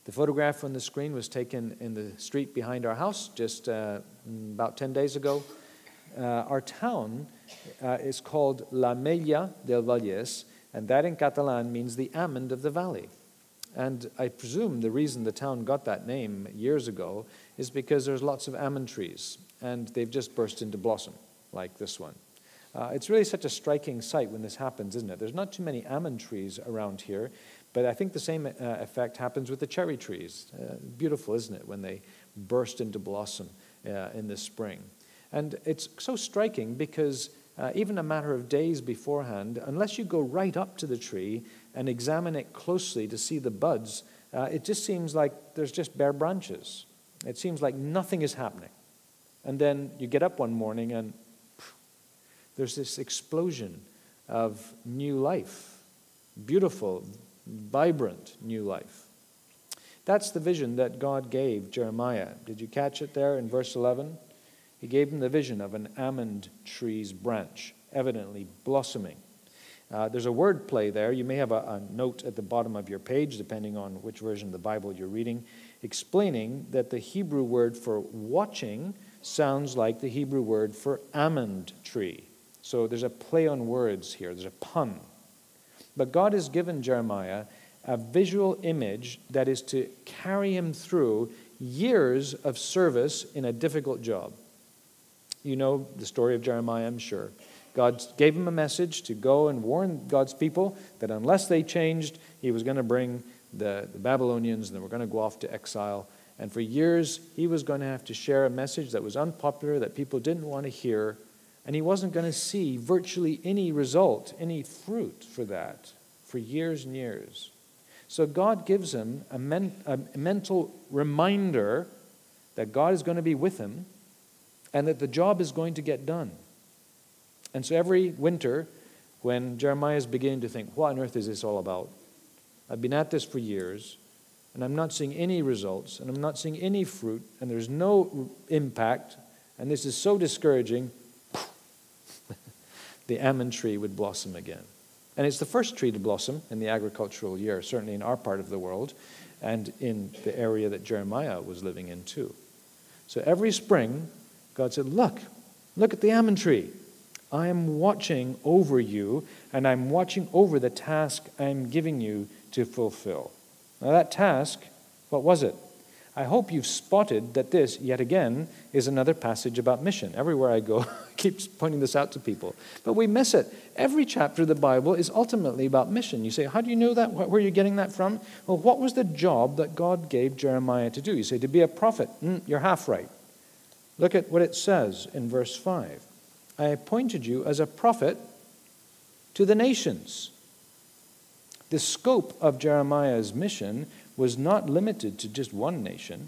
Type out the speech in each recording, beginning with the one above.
The photograph on the screen was taken in the street behind our house just about 10 days ago. Our town is called La Mella del Vallès, and that in Catalan means the almond of the valley. And I presume the reason the town got that name years ago is because there's lots of almond trees, and they've just burst into blossom, like this one. It's really such a striking sight when this happens, isn't it? There's not too many almond trees around here, but I think the same effect happens with the cherry trees. Beautiful, isn't it, when they burst into blossom in the spring? And it's so striking because even a matter of days beforehand, unless you go right up to the tree and examine it closely to see the buds, it just seems like there's just bare branches. It seems like nothing is happening. And then you get up one morning and there's this explosion of new life, beautiful, vibrant new life. That's the vision that God gave Jeremiah. Did you catch it there in verse 11? He gave him the vision of an almond tree's branch, evidently blossoming. There's a word play there. You may have a note at the bottom of your page, depending on which version of the Bible you're reading, explaining that the Hebrew word for watching sounds like the Hebrew word for almond tree. So there's a play on words here. There's a pun. But God has given Jeremiah a visual image that is to carry him through years of service in a difficult job. You know the story of Jeremiah, I'm sure. God gave him a message to go and warn God's people that unless they changed, he was going to bring the Babylonians and they were going to go off to exile. And for years, he was going to have to share a message that was unpopular, that people didn't want to hear. And he wasn't going to see virtually any result, any fruit for that, for years and years. So God gives him a mental reminder that God is going to be with him and that the job is going to get done. And so every winter, when Jeremiah is beginning to think, what on earth is this all about? I've been at this for years, and I'm not seeing any results, and I'm not seeing any fruit, and there's no impact, and this is so discouraging, the almond tree would blossom again. And it's the first tree to blossom in the agricultural year, certainly in our part of the world, and in the area that Jeremiah was living in too. So every spring, God said, look at the almond tree. I am watching over you, and I'm watching over the task I'm giving you to fulfill. Now that task, what was it? I hope you've spotted that this, yet again, is another passage about mission. Everywhere I go, I keep pointing this out to people. But we miss it. Every chapter of the Bible is ultimately about mission. You say, how do you know that? Where are you getting that from? Well, what was the job that God gave Jeremiah to do? You say, to be a prophet. You're half right. Look at what it says in verse 5. I appointed you as a prophet to the nations. The scope of Jeremiah's mission was not limited to just one nation.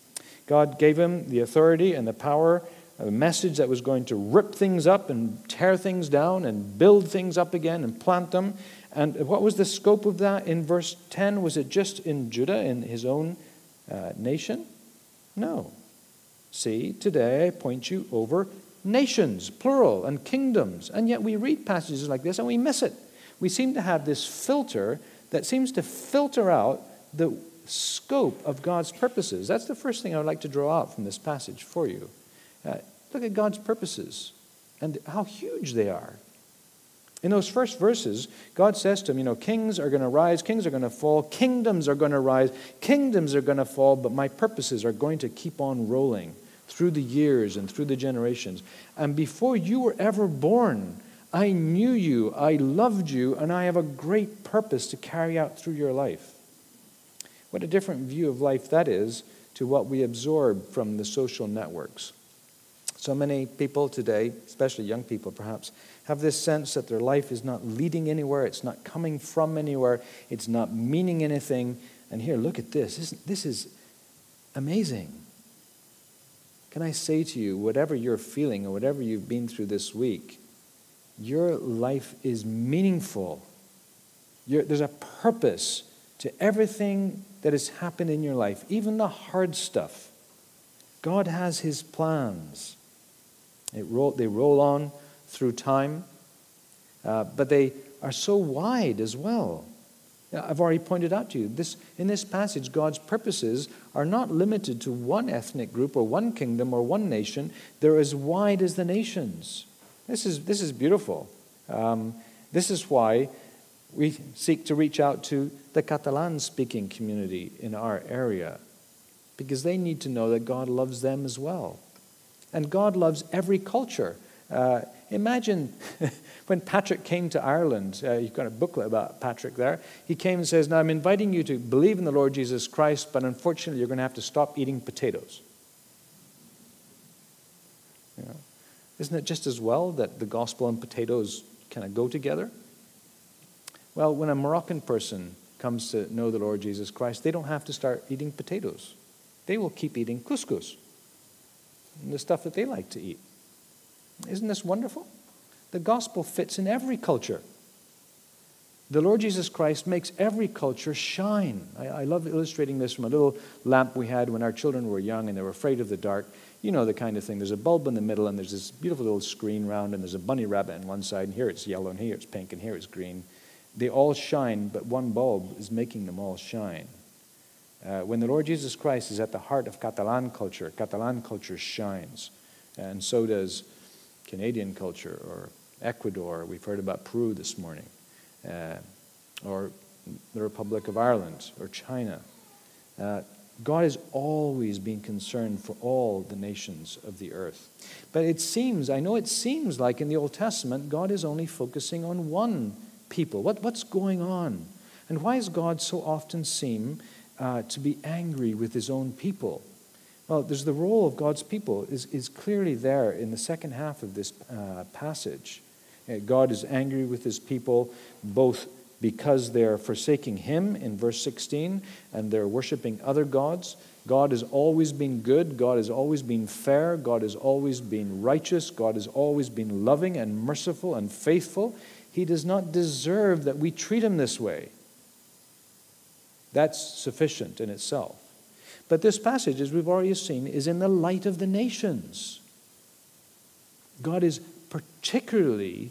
God gave him the authority and the power, a message that was going to rip things up and tear things down and build things up again and plant them. And what was the scope of that in verse 10? Was it just in Judah, in his own nation? No. See, today I appoint you over nations, plural, and kingdoms. And yet we read passages like this and we miss it. We seem to have this filter that seems to filter out the scope of God's purposes. That's the first thing I would like to draw out from this passage for you. Look at God's purposes and how huge they are. In those first verses, God says to him, kings are going to rise, kings are going to fall, kingdoms are going to rise, kingdoms are going to fall, but my purposes are going to keep on rolling through the years and through the generations. And before you were ever born, I knew you, I loved you, and I have a great purpose to carry out through your life. What a different view of life that is to what we absorb from the social networks. So many people today, especially young people perhaps, have this sense that their life is not leading anywhere, it's not coming from anywhere, it's not meaning anything. And here, look at this. This is amazing. Can I say to you, whatever you're feeling or whatever you've been through this week, your life is meaningful. There's a purpose to everything that has happened in your life, even the hard stuff. God has his plans. They roll on through time, but they are so wide as well. I've already pointed out to you, in this passage, God's purposes are not limited to one ethnic group or one kingdom or one nation. They're as wide as the nations. This is beautiful. This is why we seek to reach out to the Catalan-speaking community in our area, because they need to know that God loves them as well. And God loves every culture. Imagine when Patrick came to Ireland, you've got a booklet about Patrick there. He came and says, now I'm inviting you to believe in the Lord Jesus Christ, but unfortunately you're going to have to stop eating potatoes. Isn't it just as well that the gospel and potatoes kind of go together? Well, when a Moroccan person comes to know the Lord Jesus Christ, they don't have to start eating potatoes. They will keep eating couscous, and the stuff that they like to eat. Isn't this wonderful? The gospel fits in every culture. The Lord Jesus Christ makes every culture shine. I love illustrating this from a little lamp we had when our children were young and they were afraid of the dark. You know the kind of thing. There's a bulb in the middle and there's this beautiful little screen round and there's a bunny rabbit on one side and here it's yellow and here it's pink and here it's green. They all shine, but one bulb is making them all shine. When the Lord Jesus Christ is at the heart of Catalan culture shines. And so does Canadian culture, or Ecuador. We've heard about Peru this morning, or the Republic of Ireland, or China. God has always been concerned for all the nations of the earth. But I know it seems like in the Old Testament, God is only focusing on one people. What's going on? And why does God so often seem to be angry with his own people? Well, there's the role of God's people is clearly there in the second half of this passage. God is angry with his people both because they're forsaking him in verse 16 and they're worshiping other gods. God has always been good. God has always been fair. God has always been righteous. God has always been loving and merciful and faithful. He does not deserve that we treat him this way. That's sufficient in itself. But this passage, as we've already seen, is in the light of the nations. God is particularly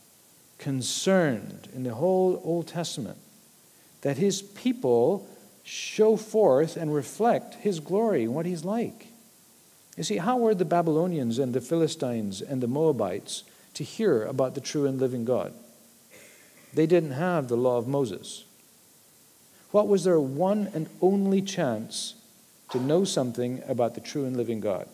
concerned in the whole Old Testament that his people show forth and reflect his glory and what he's like. You see, how were the Babylonians and the Philistines and the Moabites to hear about the true and living God? They didn't have the law of Moses. What was their one and only chance to know something about the true and living God?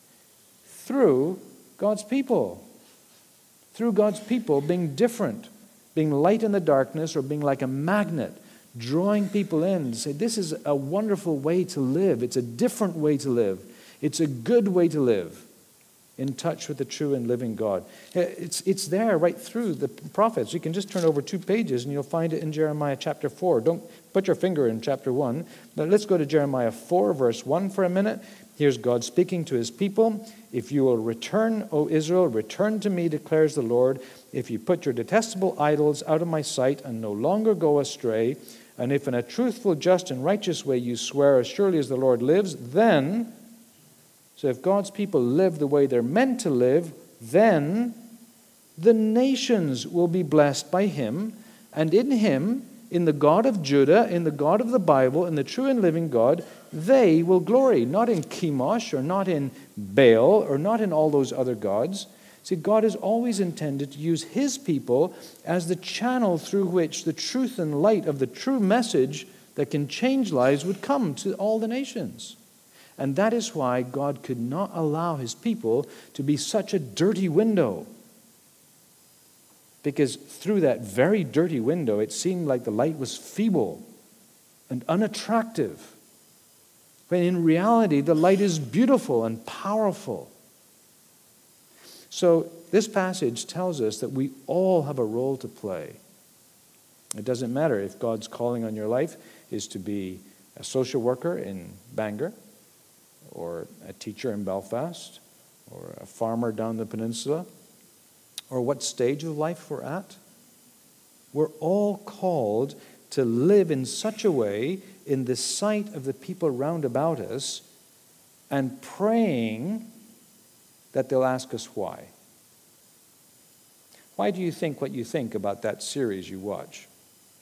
Through God's people. Through God's people being different, being light in the darkness, or being like a magnet, drawing people in to say, this is a wonderful way to live. It's a different way to live. It's a good way to live, in touch with the true and living God. It's there right through the prophets. You can just turn over 2 pages and you'll find it in Jeremiah chapter 4. Don't put your finger in chapter 1. But let's go to Jeremiah 4, verse 1 for a minute. Here's God speaking to his people. If you will return, O Israel, return to me, declares the Lord. If you put your detestable idols out of my sight and no longer go astray, and if in a truthful, just, and righteous way you swear, as surely as the Lord lives, then... So if God's people live the way they're meant to live, then the nations will be blessed by him, and in him, in the God of Judah, in the God of the Bible, in the true and living God, they will glory, not in Chemosh, or not in Baal, or not in all those other gods. See, God has always intended to use his people as the channel through which the truth and light of the true message that can change lives would come to all the nations. And that is why God could not allow his people to be such a dirty window. Because through that very dirty window, it seemed like the light was feeble and unattractive. When in reality, the light is beautiful and powerful. So this passage tells us that we all have a role to play. It doesn't matter if God's calling on your life is to be a social worker in Bangor, or a teacher in Belfast, or a farmer down the peninsula, or what stage of life we're at. We're all called to live in such a way in the sight of the people round about us and praying that they'll ask us why. Why do you think what you think about that series you watch?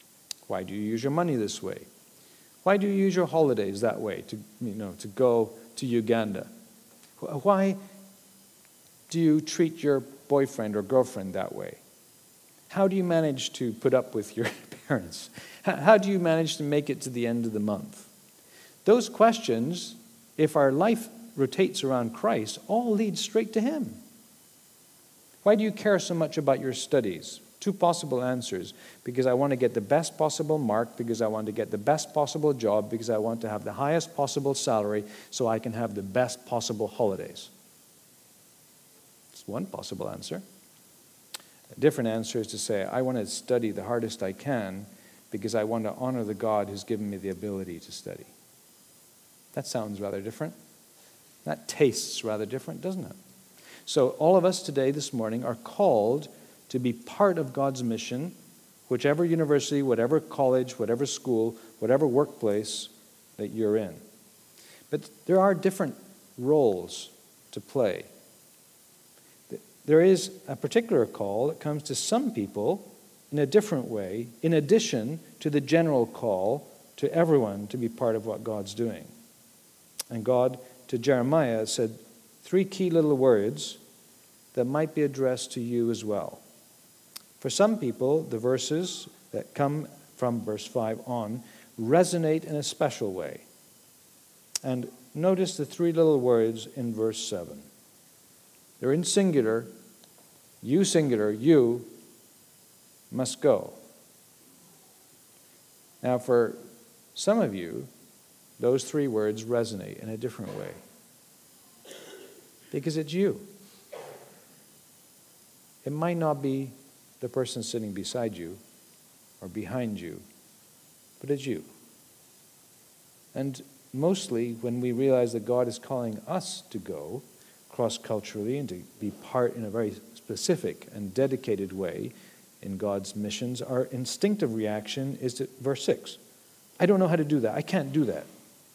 Why do you use your money this way? Why do you use your holidays that way to go to Uganda? Why do you treat your boyfriend or girlfriend that way? How do you manage to put up with your parents? How do you manage to make it to the end of the month? Those questions, if our life rotates around Christ, all lead straight to Him. Why do you care so much about your studies? Two possible answers. Because I want to get the best possible mark, because I want to get the best possible job, because I want to have the highest possible salary so I can have the best possible holidays. It's one possible answer. A different answer is to say, I want to study the hardest I can because I want to honor the God who's given me the ability to study. That sounds rather different. That tastes rather different, doesn't it? So all of us today, this morning, are called to be part of God's mission, whichever university, whatever college, whatever school, whatever workplace that you're in. But there are different roles to play. There is a particular call that comes to some people in a different way, in addition to the general call to everyone to be part of what God's doing. And God, to Jeremiah, said 3 key little words that might be addressed to you as well. For some people, the verses that come from verse 5 on resonate in a special way. And notice the 3 little words in verse 7. They're in singular, you must go. Now, for some of you, those 3 words resonate in a different way. Because it's you. It might not be the person sitting beside you or behind you, but it's you. And mostly when we realize that God is calling us to go cross-culturally and to be part in a very specific and dedicated way in God's missions, our instinctive reaction is to verse 6. I don't know how to do that. I can't do that.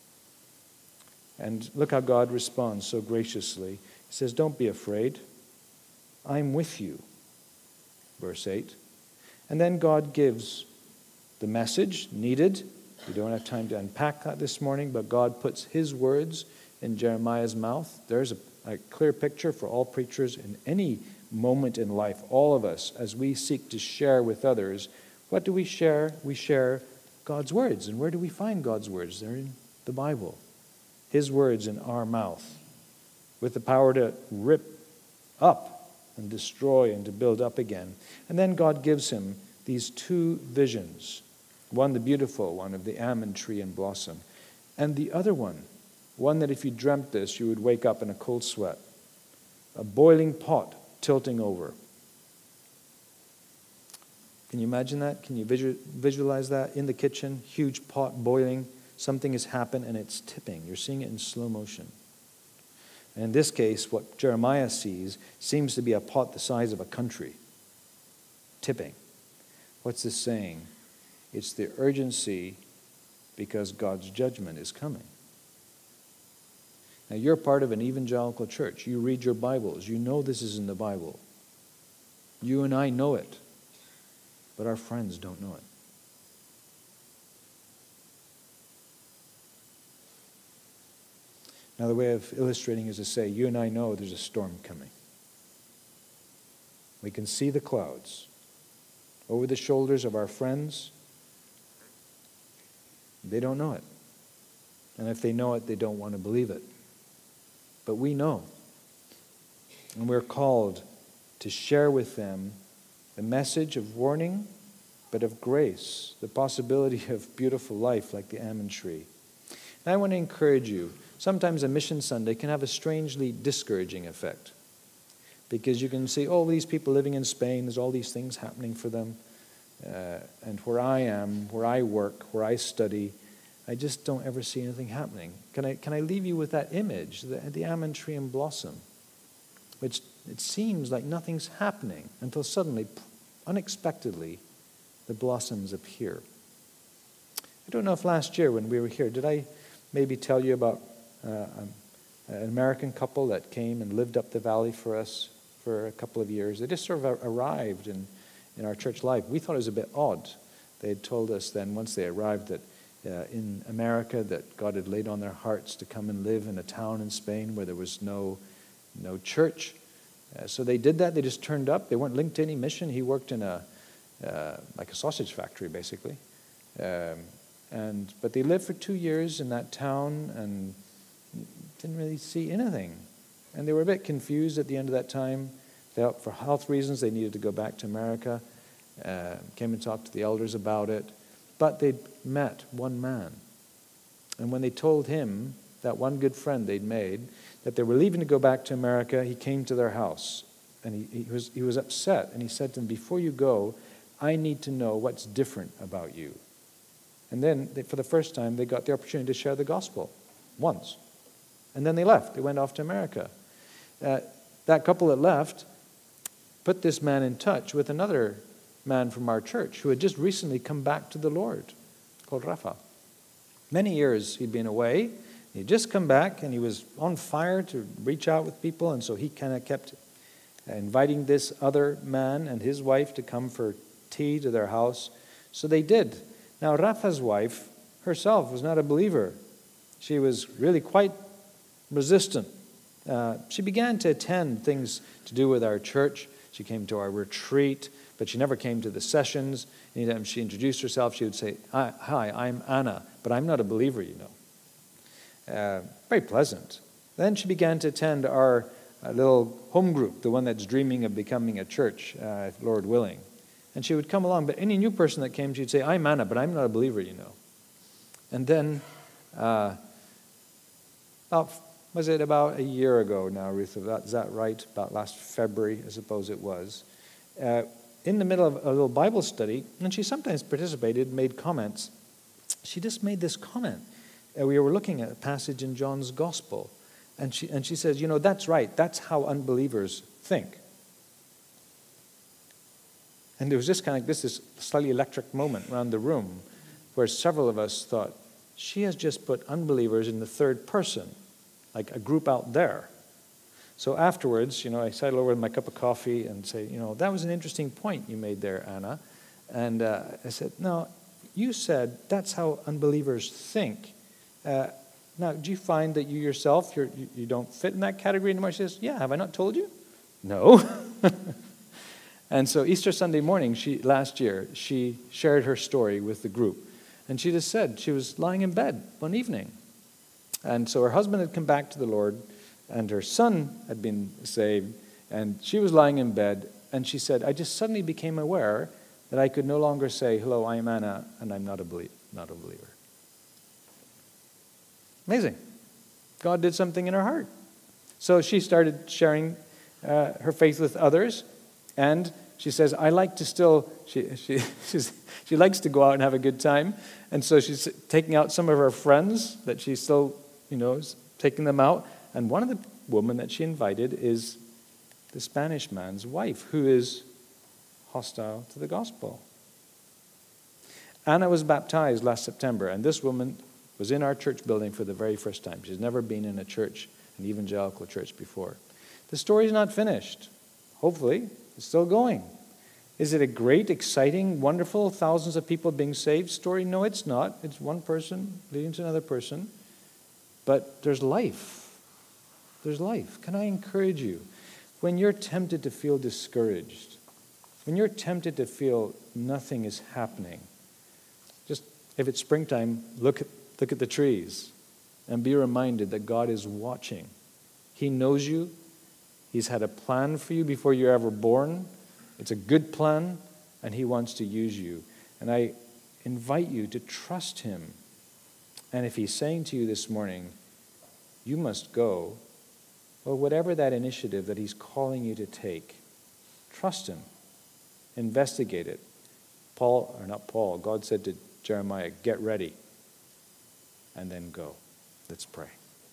And look how God responds so graciously. He says, don't be afraid. I'm with you. Verse 8. And then God gives the message needed. We don't have time to unpack that this morning, but God puts His words in Jeremiah's mouth. There's a clear picture for all preachers in any moment in life, all of us, as we seek to share with others. What do we share? We share God's words. And where do we find God's words? They're in the Bible. His words in our mouth, with the power to rip up and destroy and to build up again. And then God gives him these 2 visions. One, the beautiful one of the almond tree and blossom. And the other one that if you dreamt this, you would wake up in a cold sweat. A boiling pot tilting over. Can you imagine that? Can you visualize that? In the kitchen, huge pot boiling. Something has happened and it's tipping. You're seeing it in slow motion. And in this case, what Jeremiah sees seems to be a pot the size of a country. Tipping. What's this saying? It's the urgency because God's judgment is coming. Now, you're part of an evangelical church. You read your Bibles. You know this is in the Bible. You and I know it. But our friends don't know it. Another way of illustrating is to say, you and I know there's a storm coming. We can see the clouds over the shoulders of our friends. They don't know it. And if they know it, they don't want to believe it. But we know. And we're called to share with them the message of warning, but of grace, the possibility of beautiful life like the almond tree. And I want to encourage you, sometimes a Mission Sunday can have a strangely discouraging effect. Because you can see, oh, these people living in Spain, there's all these things happening for them. And where I am, where I work, where I study, I just don't ever see anything happening. Can I leave you with that image, the almond tree and blossom, which it seems like nothing's happening until suddenly, unexpectedly, the blossoms appear. I don't know if last year when we were here, did I maybe tell you about an American couple that came and lived up the valley for us for a couple of years? They just sort of arrived in our church life. We thought it was a bit odd They had told us then, once they arrived, that in America, that God had laid on their hearts to come and live in a town in Spain where there was no church. So they did that. They just turned up. They weren't linked to any mission. He worked in like a sausage factory, basically. But they lived for 2 years in that town and didn't really see anything. And they were a bit confused at the end of that time. For health reasons, they needed to go back to America. Came and talked to the elders about it. But they'd met one man. And when they told him, that one good friend they'd made, that they were leaving to go back to America, he came to their house. And he was upset. And he said to them, before you go, I need to know what's different about you. And then, for the first time, they got the opportunity to share the gospel. Once. And then they left. They went off to America. That couple that left put this man in touch with another man from our church who had just recently come back to the Lord, called Rafa. Many years he'd been away. He'd just come back, and he was on fire to reach out with people, and so he kind of kept inviting this other man and his wife to come for tea to their house. So they did. Now, Rafa's wife herself was not a believer. She was really quite resistant. She began to attend things to do with our church. She came to our retreat, but she never came to the sessions. Anytime she introduced herself, she would say, hi, I'm Anna, but I'm not a believer, you know. Very pleasant. Then she began to attend our little home group, the one that's dreaming of becoming a church, Lord willing. And she would come along, but any new person that came, she'd say, I'm Anna, but I'm not a believer, you know. And then, was it about a year ago now, Ruth? Is that right? About last February, I suppose it was. In the middle of a little Bible study, and she sometimes participated, made comments. She just made this comment. We were looking at a passage in John's Gospel, and she says, you know, that's right. That's how unbelievers think. And there was just kind of this slightly electric moment around the room where several of us thought, she has just put unbelievers in the third person, like a group out there. So afterwards, you know, I sidle over with my cup of coffee and say, you know, that was an interesting point you made there, Anna. And I said, no, you said that's how unbelievers think. Now, do you find that you yourself, you don't fit in that category anymore? She says, yeah, have I not told you? No. And so Easter Sunday morning, last year, she shared her story with the group. And she just said she was lying in bed one evening. And so her husband had come back to the Lord, and her son had been saved, and she was lying in bed, and she said, I just suddenly became aware that I could no longer say, hello, I am Anna, and I'm not a believer. Amazing. God did something in her heart. So she started sharing her faith with others, and she says, I like to still, she likes to go out and have a good time, and so she's taking out some of her friends that she's still, you know, is taking them out, and one of the women that she invited is the Spanish man's wife, who is hostile to the gospel. Anna was baptized last September, and this woman was in our church building for the very first time. She's never been in a church, an evangelical church before. The story's not finished. Hopefully, it's still going. Is it a great, exciting, wonderful, thousands of people being saved story? No, it's not. It's one person leading to another person. But there's life. There's life. Can I encourage you? When you're tempted to feel discouraged, when you're tempted to feel nothing is happening, just, if it's springtime, look at the trees and be reminded that God is watching. He knows you. He's had a plan for you before you're ever born. It's a good plan, and He wants to use you. And I invite you to trust Him. And if He's saying to you this morning, you must go, or whatever that initiative that He's calling you to take, trust Him. Investigate it. God said to Jeremiah, get ready, and then go. Let's pray.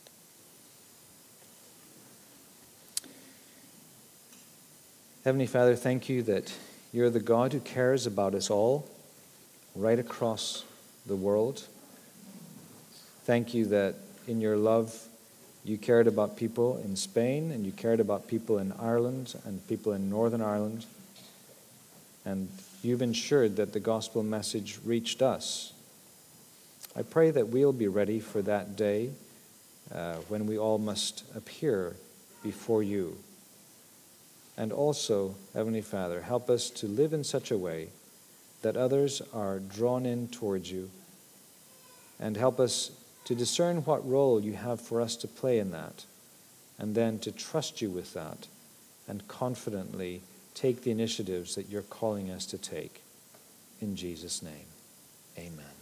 Heavenly Father, thank you that you're the God who cares about us all, right across the world. Thank you that in your love, you cared about people in Spain, and you cared about people in Ireland, and people in Northern Ireland. And you've ensured that the gospel message reached us. I pray that we'll be ready for that day when we all must appear before you. And also, Heavenly Father, help us to live in such a way that others are drawn in towards you, and help us to discern what role you have for us to play in that, and then to trust you with that and confidently take the initiatives that you're calling us to take. In Jesus' name, amen.